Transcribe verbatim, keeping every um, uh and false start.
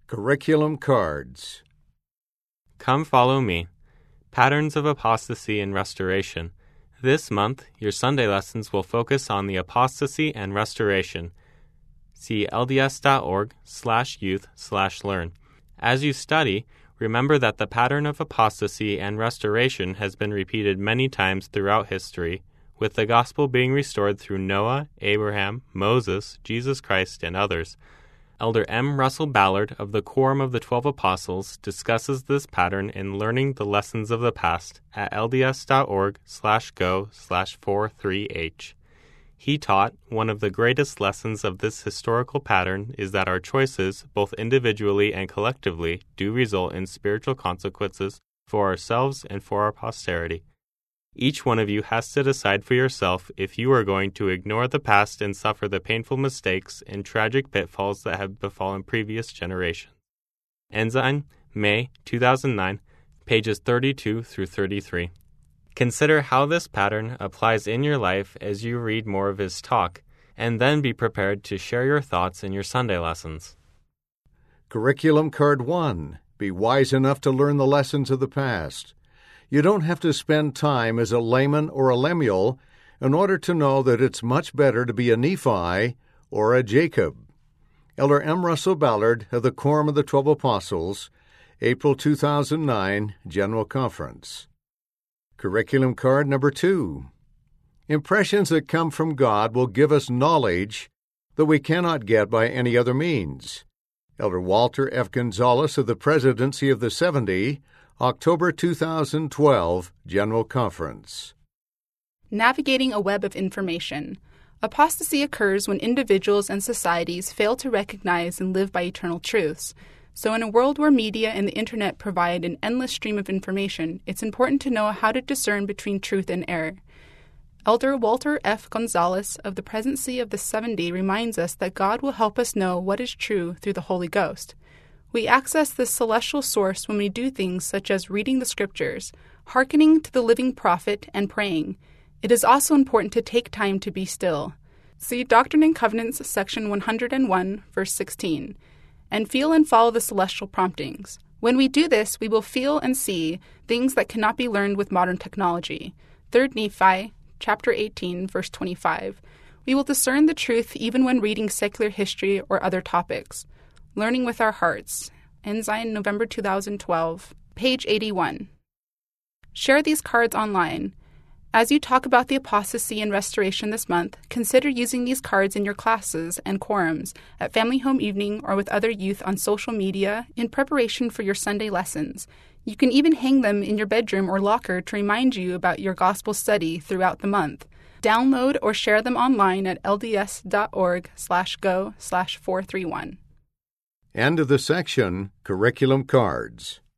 Curriculum cards. Come follow me. Patterns of Apostasy and Restoration. This month, your Sunday lessons will focus on the apostasy and restoration. See lds.org slash youth slash learn. As you study, remember that the pattern of apostasy and restoration has been repeated many times throughout history, with the gospel being restored through Noah, Abraham, Moses, Jesus Christ, and others. Elder M. Russell Ballard of the Quorum of the Twelve Apostles discusses this pattern in Learning the Lessons of the Past at lds.org slash go slash 43h. He taught, one of the greatest lessons of this historical pattern is that our choices, both individually and collectively, do result in spiritual consequences for ourselves and for our posterity. Each one of you has to decide for yourself if you are going to ignore the past and suffer the painful mistakes and tragic pitfalls that have befallen previous generations. Ensign, May two thousand nine, pages thirty-two through thirty-three. Consider how this pattern applies in your life as you read more of his talk, and then be prepared to share your thoughts in your Sunday lessons. Curriculum Card one. Be wise enough to learn the lessons of the past. You don't have to spend time as a Laman or a Lemuel in order to know that it's much better to be a Nephi or a Jacob. Elder M. Russell Ballard of the Quorum of the Twelve Apostles, April two thousand nine, General Conference. Curriculum Card number two. Impressions that come from God will give us knowledge that we cannot get by any other means. Elder Walter F. Gonzalez of the Presidency of the seventy, October two thousand twelve, General Conference. Navigating a web of information. Apostasy occurs when individuals and societies fail to recognize and live by eternal truths. So in a world where media and the internet provide an endless stream of information, it's important to know how to discern between truth and error. Elder Walter F. Gonzalez of the Presidency of the seventy reminds us that God will help us know what is true through the Holy Ghost. We access this celestial source when we do things such as reading the Scriptures, hearkening to the living prophet, and praying. It is also important to take time to be still. See Doctrine and Covenants, section one hundred one, verse sixteen, and feel and follow the celestial promptings. When we do this, we will feel and see things that cannot be learned with modern technology. Third Nephi, chapter eighteen, verse twenty-five. We will discern the truth even when reading secular history or other topics. Learning with Our Hearts, Ensign, November two thousand twelve, page eighty-one. Share these cards online. As you talk about the apostasy and restoration this month, consider using these cards in your classes and quorums, at family home evening, or with other youth on social media in preparation for your Sunday lessons. You can even hang them in your bedroom or locker to remind you about your gospel study throughout the month. Download or share them online at lds.org slash go slash 431. End of the section, Curriculum Cards.